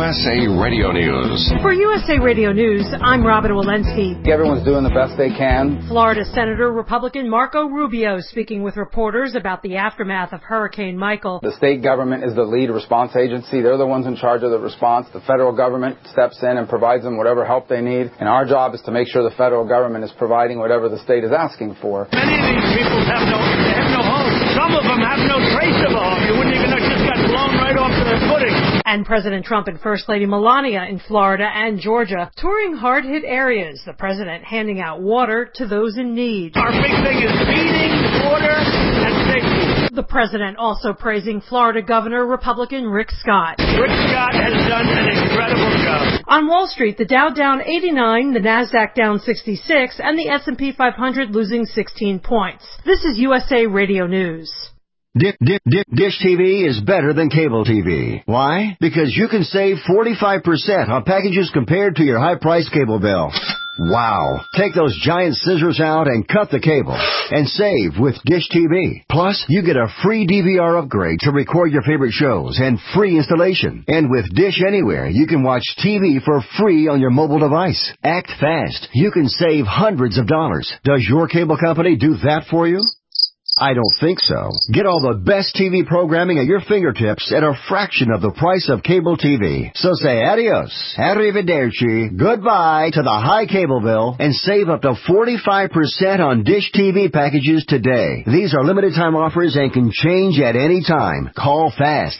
USA Radio News. For USA Radio News, I'm Robin Walensky. Everyone's doing the best they can. Florida Senator Republican Marco Rubio speaking with reporters about the aftermath of Hurricane Michael. The state government is the lead response agency. They're the ones in charge of the response. The federal government steps in and provides them whatever help they need. And our job is to make sure the federal government is providing whatever the state is asking for. Many of these people have no home. Some of them have no trace of a home. You wouldn't even know, just got blown right off to their footing. And President Trump and First Lady Melania in Florida and Georgia touring hard-hit areas. The president handing out water to those in need. Our big thing is feeding, water, and safety. The president also praising Florida Governor Republican Rick Scott. Rick Scott has done an incredible job. On Wall Street, the Dow down 89, the Nasdaq down 66, and the S&P 500 losing 16 points. This is USA Radio News. Dish TV is better than cable TV. Why? Because you can save 45% on packages compared to your high-priced cable bill. Wow. Take those giant scissors out and cut the cable and save with Dish TV. Plus, you get a free DVR upgrade to record your favorite shows and free installation. And with Dish Anywhere, you can watch TV for free on your mobile device. Act fast. You can save hundreds of dollars. Does your cable company do that for you? I don't think so. Get all the best TV programming at your fingertips at a fraction of the price of cable TV. So say adios, arrivederci, goodbye to the high cable bill and save up to 45% on Dish TV packages today. These are limited time offers and can change at any time. Call fast.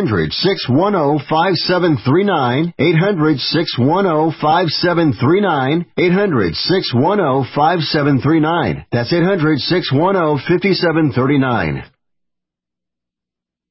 800-610-5739. 800-610-5739. 800-610-5739. That's 800-610-5739.